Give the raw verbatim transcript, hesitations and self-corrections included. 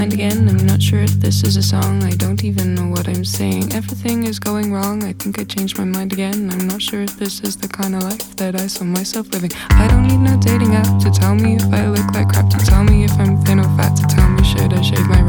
mind again. I'm not sure if this is a song. I don't even know what I'm saying. Everything is going wrong. I think I changed my mind again. I'm not sure if this is the kind of life that I saw myself living. I don't need no dating app to tell me if I look like crap, to tell me if I'm thin or fat, to tell me should I shave my